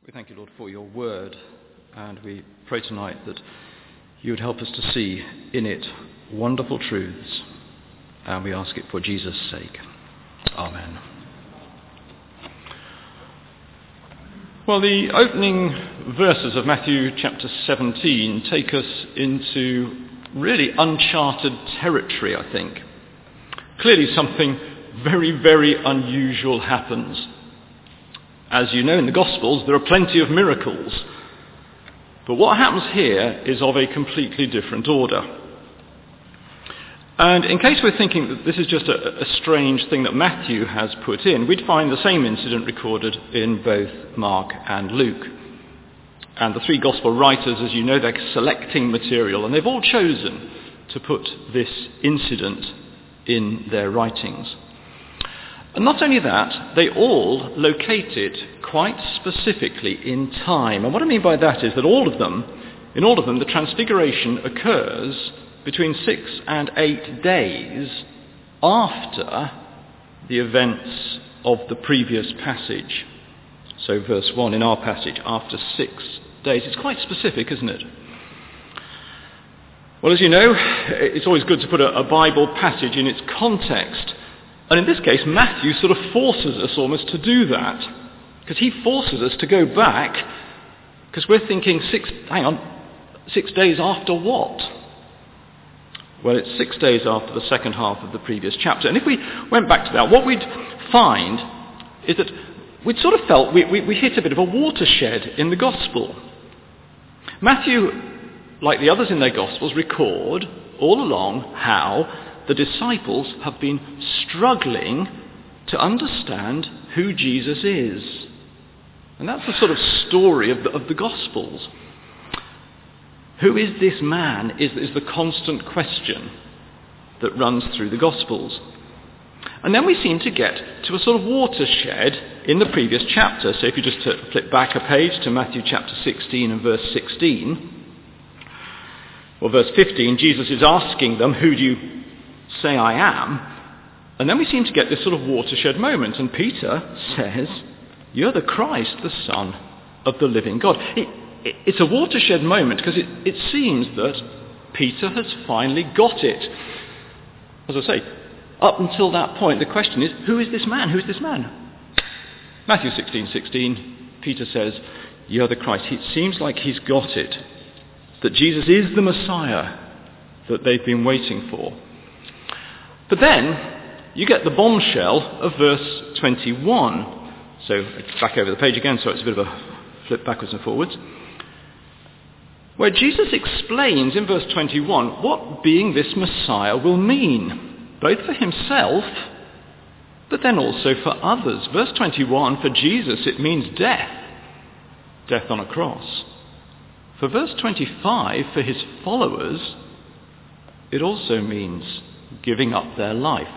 We thank you, Lord, for your word, and we pray tonight that you would help us to see in it wonderful truths, and we ask it for Jesus' sake. Amen. Well, the opening verses of Matthew chapter 17 take us into really uncharted territory, I think. Clearly something very, very unusual happens. As you know, in the Gospels, there are plenty of miracles. But what happens here is of a completely different order. And in case we're thinking that this is just a strange thing that Matthew has put in, we'd find the same incident recorded in both Mark and Luke. And the three Gospel writers, as you know, they're selecting material, and they've all chosen to put this incident in their writings. And not only that, they all locate it quite specifically in time. And what I mean by that is that in all of them, the transfiguration occurs between 6 and 8 days after the events of the previous passage. So verse 1 in our passage, after 6 days. It's quite specific, isn't it? Well, as you know, it's always good to put a Bible passage in its context. And in this case, Matthew sort of forces us almost to do that. Because he forces us to go back, because we're thinking 6 days after what? Well, it's 6 days after the second half of the previous chapter. And if we went back to that, what we'd find is that we'd sort of felt we hit a bit of a watershed in the Gospel. Matthew, like the others in their Gospels, record all along how the disciples have been struggling to understand who Jesus is. And that's the sort of story of the Gospels. Who is this man is the constant question that runs through the Gospels. And then we seem to get to a sort of watershed in the previous chapter. So if you just flip back a page to Matthew chapter 16 and verse 16, well, verse 15, Jesus is asking them, who do you say I am? And then we seem to get this sort of watershed moment, and Peter says, you're the Christ, the Son of the living God. It's a watershed moment because it seems that Peter has finally got it. As I say, up until that point, the question is, who is this man? Who is this man? Matthew 16:16, Peter says, you're the Christ. It seems like he's got it, that Jesus is the Messiah that they've been waiting for. But then you get the bombshell of verse 21. So it's back over the page again, so it's a bit of a flip backwards and forwards, where Jesus explains in verse 21 what being this Messiah will mean, both for himself, but then also for others. Verse 21, for Jesus it means death on a cross. For verse 25, for his followers, it also means giving up their life.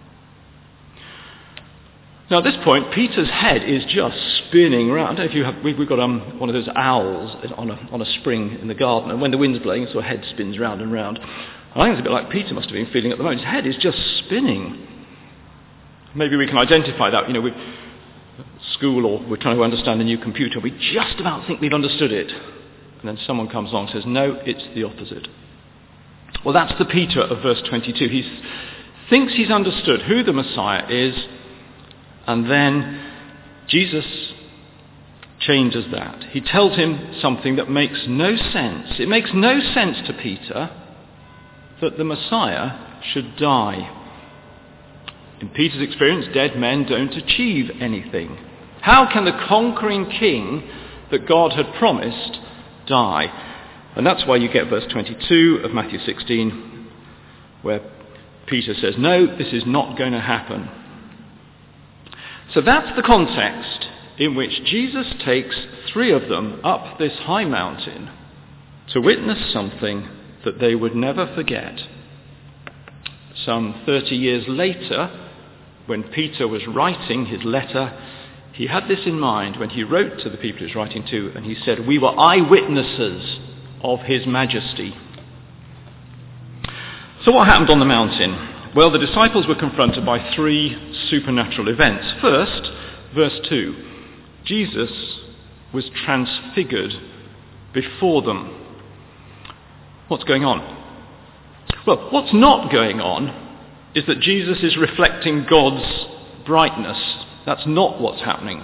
Now at this point, Peter's head is just spinning round. If you have, we've got one of those owls on a spring in the garden, and when the wind's blowing, so a head spins round and round. I think it's a bit like Peter must have been feeling at the moment. His head is just spinning. Maybe we can identify that. With school, or we're trying to understand a new computer. We just about think we've understood it. And then someone comes along and says, no, it's the opposite. Well, that's the Peter of verse 22. He thinks he's understood who the Messiah is, and then Jesus changes that. He tells him something that makes no sense. It makes no sense to Peter that the Messiah should die. In Peter's experience, dead men don't achieve anything. How can the conquering king that God had promised die? And that's why you get verse 22 of Matthew 16, where Peter says, no, this is not going to happen. So that's the context in which Jesus takes 3 of them up this high mountain to witness something that they would never forget. Some 30 years later, when Peter was writing his letter, he had this in mind when he wrote to the people he was writing to, and he said, we were eyewitnesses of his majesty. So what happened on the mountain? Well, the disciples were confronted by 3 supernatural events. First, verse 2, Jesus was transfigured before them. What's going on? Well, what's not going on is that Jesus is reflecting God's brightness. That's not what's happening.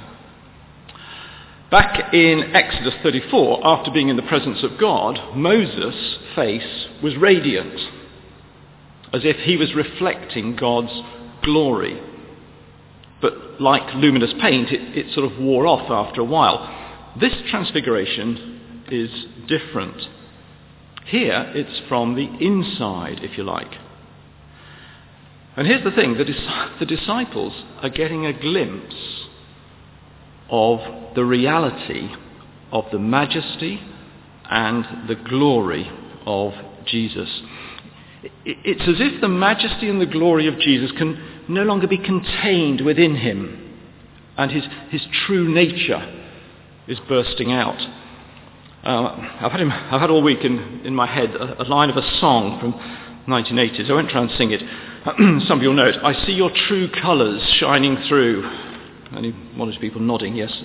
Back in Exodus 34, after being in the presence of God, Moses' face was radiant, as if he was reflecting God's glory. But like luminous paint, it sort of wore off after a while. This transfiguration is different. Here, it's from the inside, if you like. And here's the thing, the disciples are getting a glimpse of the reality of the majesty and the glory of Jesus. It's as if the majesty and the glory of Jesus can no longer be contained within him, and his true nature is bursting out. I've had all week in my head a line of a song from 1980s. I won't try and sing it. Some of you will know it. I see your true colours shining through. Only one or two people nodding, yes.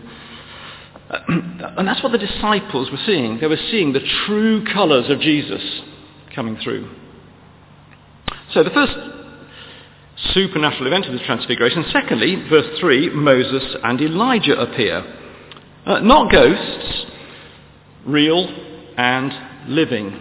And that's what the disciples were seeing. They were seeing the true colours of Jesus coming through. So the first supernatural event of the Transfiguration. Secondly, verse 3, Moses and Elijah appear. Not ghosts, real and living.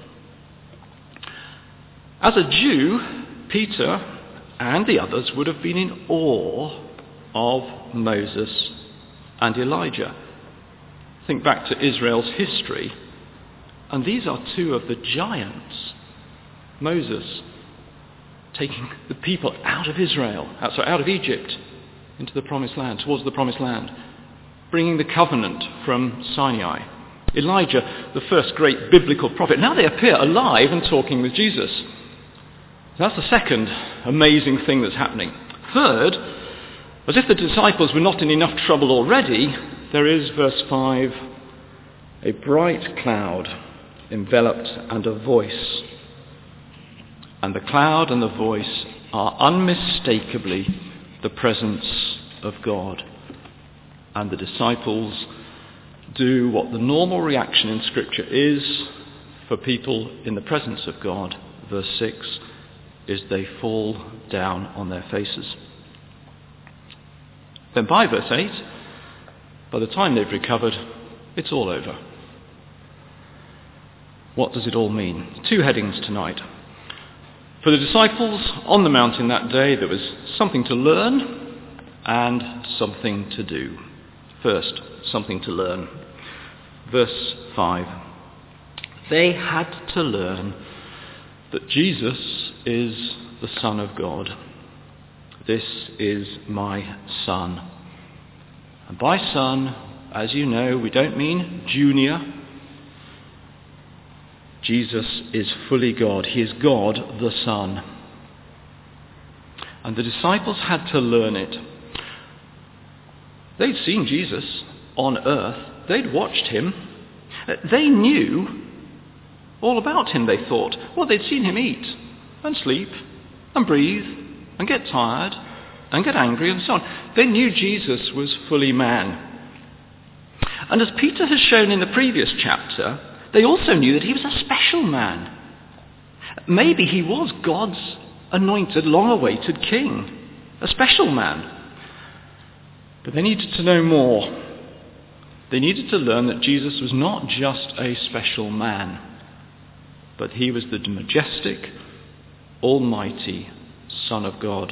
As a Jew, Peter and the others would have been in awe of Moses and Elijah. Think back to Israel's history, and these are two of the giants. Moses taking the people out of out of Egypt into the promised land, towards the promised land, bringing the covenant from Sinai. Elijah, the first great biblical prophet. Now they appear alive and talking with Jesus. That's the second amazing thing that's happening. Third, as if the disciples were not in enough trouble already, there is, verse 5, a bright cloud enveloped and a voice. And the cloud and the voice are unmistakably the presence of God. And the disciples do what the normal reaction in Scripture is for people in the presence of God. Verse 6 is they fall down on their faces. Then by verse 8, by the time they've recovered, it's all over. What does it all mean? Two headings tonight. For the disciples on the mountain that day, there was something to learn and something to do. First, something to learn. Verse 5. They had to learn that Jesus is the Son of God. This is my Son. And by Son, as you know, we don't mean junior. Jesus is fully God. He is God the Son. And the disciples had to learn it. They'd seen Jesus on earth. They'd watched him. They knew all about him, they thought. Well, they'd seen him eat and sleep and breathe and get tired and get angry and so on. They knew Jesus was fully man. And as Peter has shown in the previous chapter, they also knew that he was a special man. Maybe he was God's anointed, long-awaited king, a special man. But they needed to know more. They needed to learn that Jesus was not just a special man, but he was the majestic, almighty Son of God.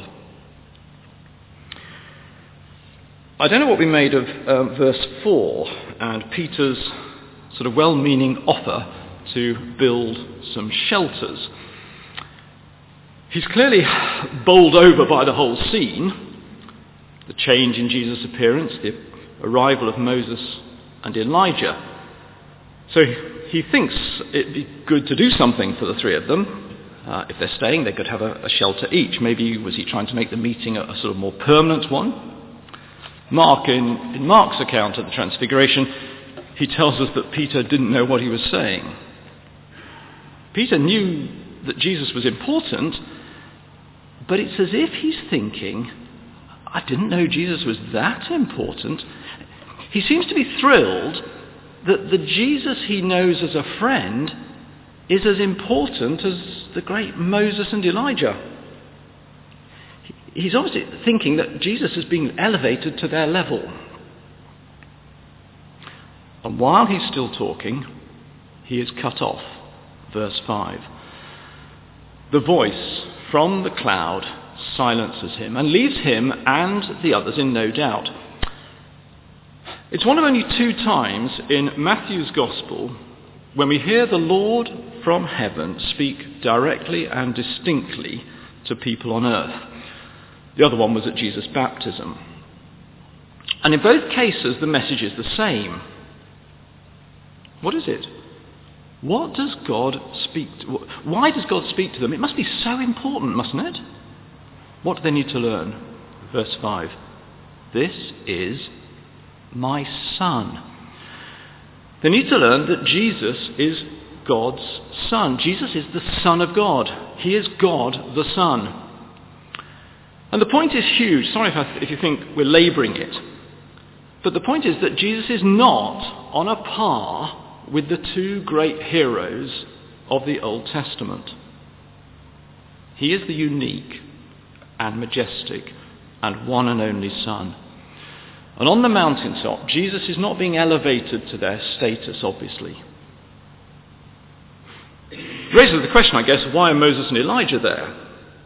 I don't know what we made of verse 4 and Peter's sort of well-meaning offer to build some shelters. He's clearly bowled over by the whole scene, the change in Jesus' appearance, the arrival of Moses and Elijah. So he thinks it'd be good to do something for the three of them. If they're staying, they could have a shelter each. Maybe was he trying to make the meeting a sort of more permanent one? Mark, in Mark's account of the Transfiguration, he tells us that Peter didn't know what he was saying. Peter knew that Jesus was important, but it's as if he's thinking, I didn't know Jesus was that important. he seems to be thrilled that the Jesus he knows as a friend is as important as the great Moses and Elijah. He's obviously thinking that Jesus is being elevated to their level. And while he's still talking, he is cut off. Verse 5. The voice from the cloud silences him and leaves him and the others in no doubt. It's one of only 2 times in Matthew's Gospel when we hear the Lord from heaven speak directly and distinctly to people on earth. The other one was at Jesus' baptism. And in both cases, the message is the same. What is it? What does God speak to? Why does God speak to them? It must be so important, mustn't it? What do they need to learn? Verse 5. This is my Son. They need to learn that Jesus is God's Son. Jesus is the Son of God. He is God the Son. And the point is huge. Sorry if you think we're labouring it. But the point is that Jesus is not on a par with the 2 great heroes of the Old Testament. He is the unique and majestic and one and only Son. And on the mountaintop, Jesus is not being elevated to their status, obviously. It raises the question, I guess, why are Moses and Elijah there?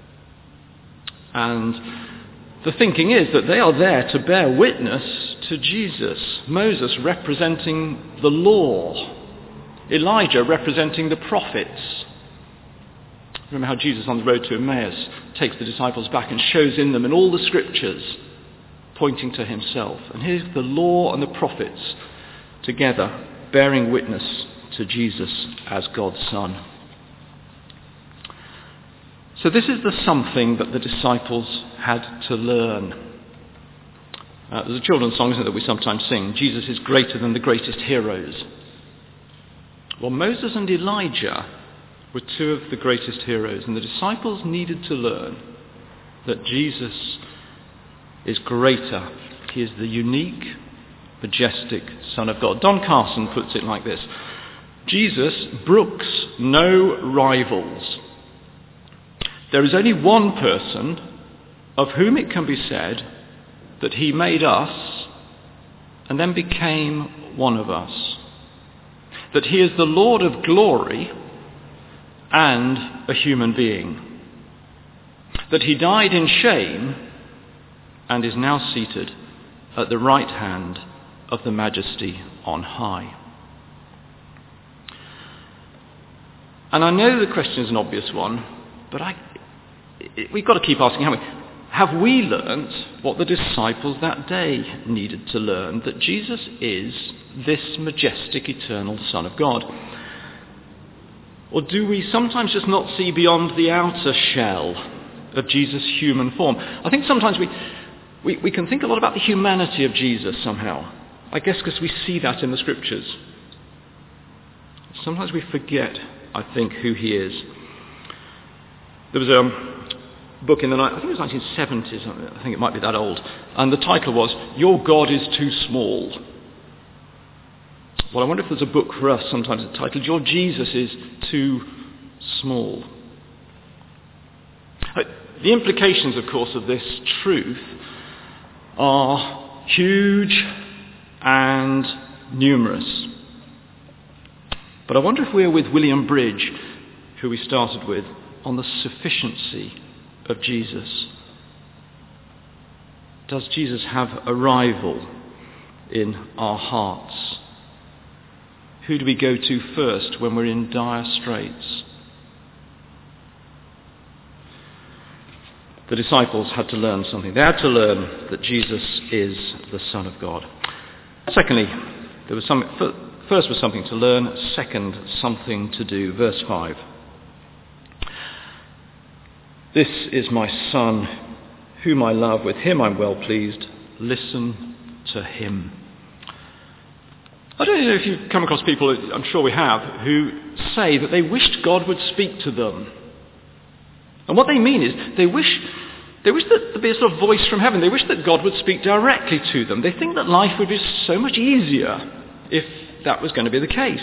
And the thinking is that they are there to bear witness to Jesus. Moses representing the law. Elijah representing the prophets. Remember how Jesus on the road to Emmaus takes the disciples back and shows in them in all the scriptures pointing to himself. And here's the law and the prophets together bearing witness to Jesus as God's Son. So this is the something that the disciples had to learn. There's a children's song, isn't it, that we sometimes sing. Jesus is greater than the greatest heroes. Well, Moses and Elijah were 2 of the greatest heroes, and the disciples needed to learn that Jesus is greater. He is the unique, majestic Son of God. Don Carson puts it like this: Jesus brooks no rivals. There is only one person of whom it can be said that he made us and then became one of us. That he is the Lord of glory and a human being. That he died in shame and is now seated at the right hand of the Majesty on high. And I know the question is an obvious one, but we've got to keep asking, haven't we? Have we learnt what the disciples that day needed to learn? That Jesus is this majestic, eternal Son of God? Or do we sometimes just not see beyond the outer shell of Jesus' human form? I think sometimes we can think a lot about the humanity of Jesus somehow. I guess because we see that in the scriptures. Sometimes we forget, I think, who he is. There was a book in I think it was 1970s, I think it might be that old, and the title was Your God is Too Small. Well, I wonder if there's a book for us sometimes titled Your Jesus is Too Small. The implications, of course, of this truth are huge and numerous. But I wonder if we're with William Bridge, who we started with, on the sufficiency of Jesus. Does Jesus have a rival in our hearts? Who do we go to first when we're in dire straits? The disciples had to learn something. They had to learn that Jesus is the Son of God. Secondly, first was something to learn. Second, something to do. Verse 5. This is my Son, whom I love. With him I'm well pleased. Listen to him. I don't know if you've come across people, I'm sure we have, who say that they wished God would speak to them. And what they mean is they wish They wish that there'd be a sort of voice from heaven. They wish that God would speak directly to them. They think that life would be so much easier if that was going to be the case.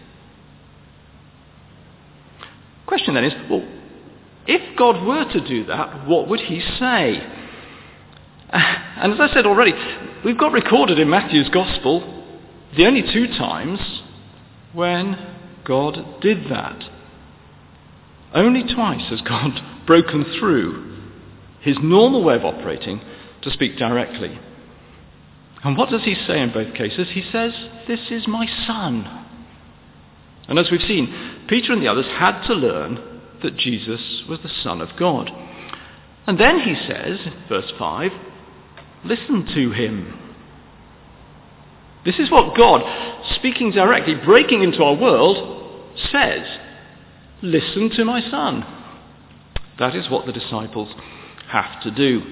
The question then is, well, if God were to do that, what would he say? And as I said already, we've got recorded in Matthew's Gospel the only 2 times when God did that. Only twice has God broken through his normal way of operating to speak directly. And what does he say in both cases? He says, "This is my son." And as we've seen, Peter and the others had to learn that Jesus was the Son of God. And then he says, verse 5, "Listen to him." This is what God, speaking directly, breaking into our world, says. Listen to my son. That is what the disciples have to do.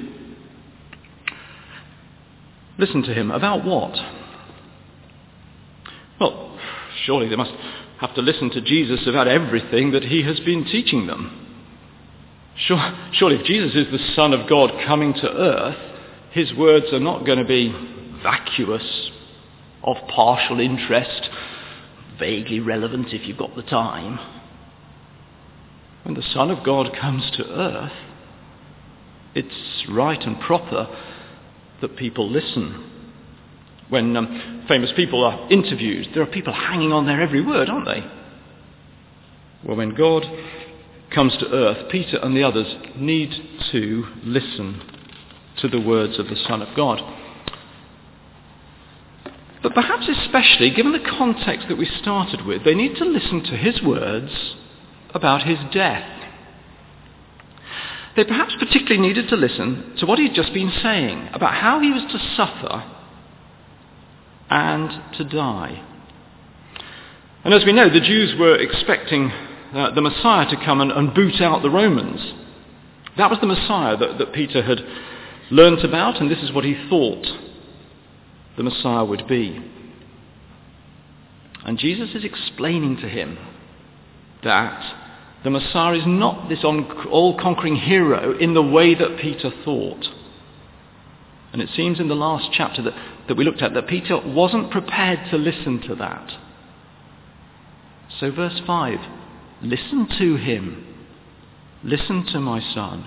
Listen to him. About what? Well, surely they must have to listen to Jesus about everything that he has been teaching them. Surely if Jesus is the Son of God coming to earth, his words are not going to be vacuous, of partial interest, vaguely relevant if you've got the time. When the Son of God comes to earth, it's right and proper that people listen. When famous people are interviewed, there are people hanging on their every word, aren't they? Well, when God comes to earth, Peter and the others need to listen to the words of the Son of God. But perhaps especially, given the context that we started with, they need to listen to his words about his death. They perhaps particularly needed to listen to what he'd just been saying about how he was to suffer and to die. And as we know, the Jews were expecting the Messiah to come and boot out the Romans. That was the Messiah that Peter had learnt about, and this is what he thought the Messiah would be. And Jesus is explaining to him that the Messiah is not this all-conquering hero in the way that Peter thought. And it seems in the last chapter that we looked at that Peter wasn't prepared to listen to that. So verse 5, listen to him. Listen to my son.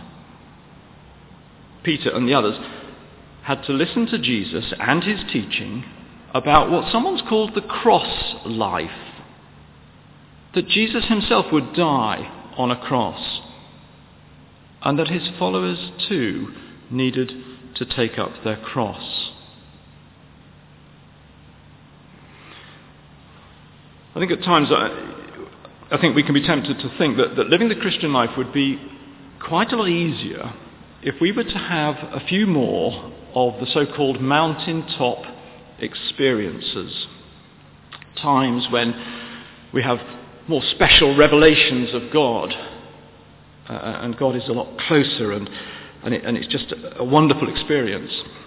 Peter and the others had to listen to Jesus and his teaching about what someone's called the cross life. That Jesus himself would die on a cross, and that his followers too needed to take up their cross. I think at times I think we can be tempted to think that living the Christian life would be quite a lot easier if we were to have a few more of the so-called mountaintop experiences. Times when we have more special revelations of God, and God is a lot closer, and it's just a wonderful experience.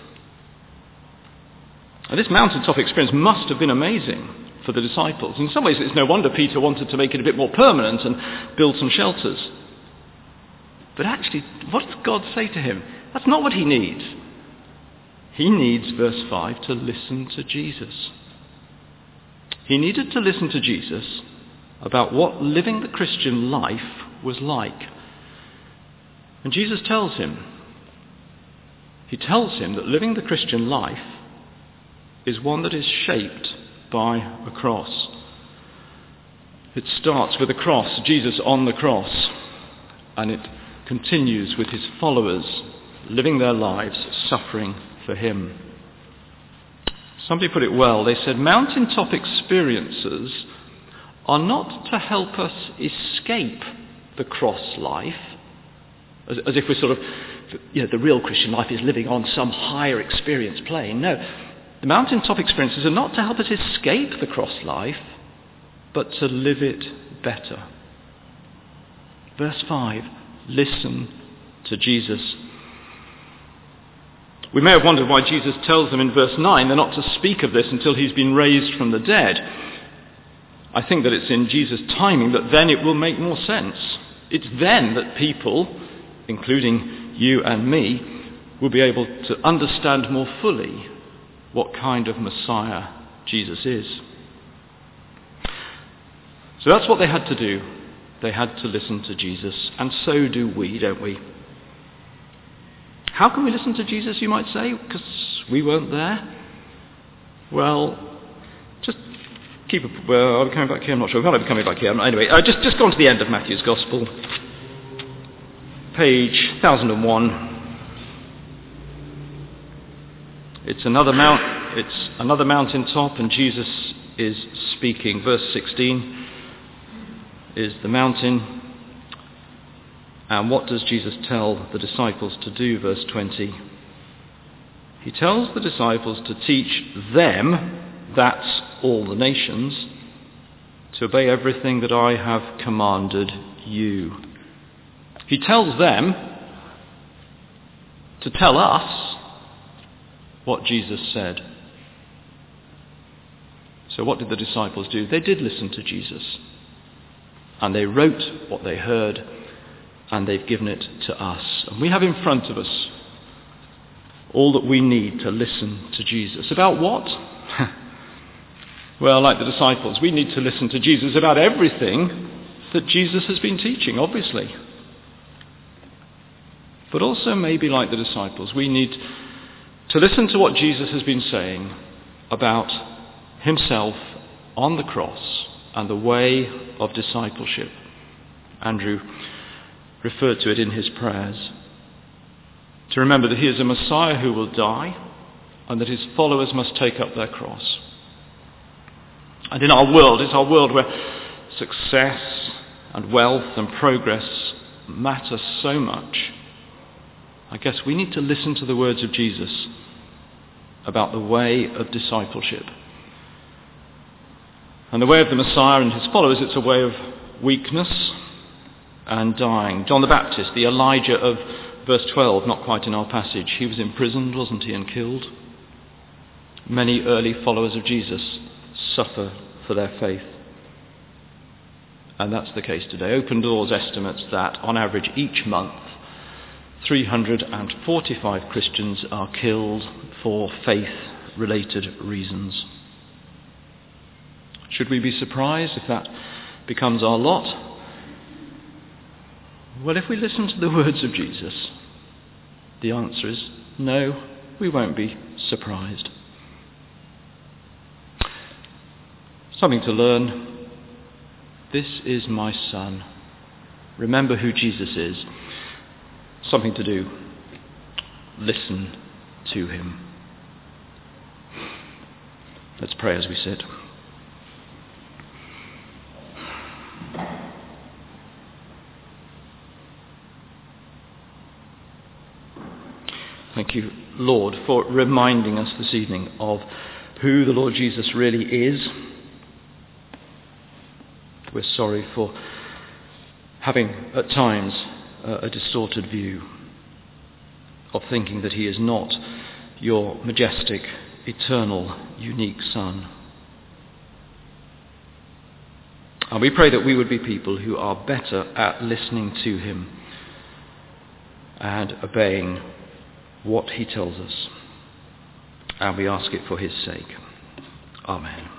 And this mountaintop experience must have been amazing for the disciples. In some ways it's no wonder Peter wanted to make it a bit more permanent and build some shelters. But actually, what does God say to him? That's not what he needs. He needs, verse 5, to listen to Jesus. He needed to listen to Jesus about what living the Christian life was like. And Jesus tells him. He tells him that living the Christian life is one that is shaped by a cross. It starts with a cross, Jesus on the cross, and it continues with his followers living their lives suffering for him. Somebody put it well. They said mountaintop experiences are not to help us escape the cross life, as if we're sort of, the real Christian life is living on some higher experience plane. No, the mountaintop experiences are not to help us escape the cross life, but to live it better. Verse 5, listen to Jesus. We may have wondered why Jesus tells them in verse 9 they're not to speak of this until he's been raised from the dead. I think that it's in Jesus' timing that then it will make more sense. It's then that people, including you and me will be able to understand more fully what kind of Messiah Jesus is. So that's what they had to do. They had to listen to Jesus, and so do we, don't we? How can we listen to Jesus, you might say, because we weren't there? Well, just are we coming back here? I'm not sure. We might be coming back here. Anyway, just go on to the end of Matthew's Gospel. Page 1001. It's another mountaintop, and Jesus is speaking. Verse 16 is the mountain. And what does Jesus tell the disciples to do? Verse 20. He tells the disciples to teach them, that's all the nations, to obey everything that I have commanded you. He tells them to tell us what Jesus said. So what did the disciples do? They did listen to Jesus. And they wrote what they heard, and they've given it to us. And we have in front of us all that we need to listen to Jesus. About what? Well, like the disciples, we need to listen to Jesus about everything that Jesus has been teaching, obviously. But also maybe like the disciples, we need to listen to what Jesus has been saying about himself on the cross and the way of discipleship. Andrew referred to it in his prayers. To remember that he is a Messiah who will die and that his followers must take up their cross. And in our world, it's our world where success and wealth and progress matter so much. I guess we need to listen to the words of Jesus about the way of discipleship. And the way of the Messiah and his followers, it's a way of weakness and dying. John the Baptist, the Elijah of verse 12, not quite in our passage, he was imprisoned, wasn't he, and killed. Many early followers of Jesus suffer for their faith. And that's the case today. Open Doors estimates that on average each month 345 Christians are killed for faith-related reasons. Should we be surprised if that becomes our lot? Well, if we listen to the words of Jesus, the answer is no, we won't be surprised. Something to learn. This is my son. Remember who Jesus is. Something to do. Listen to him. Let's pray as we sit. Thank you, Lord, for reminding us this evening of who the Lord Jesus really is. We're sorry for having at times a distorted view of thinking that he is not your majestic, eternal, unique Son. And we pray that we would be people who are better at listening to him and obeying what he tells us. And we ask it for his sake. Amen.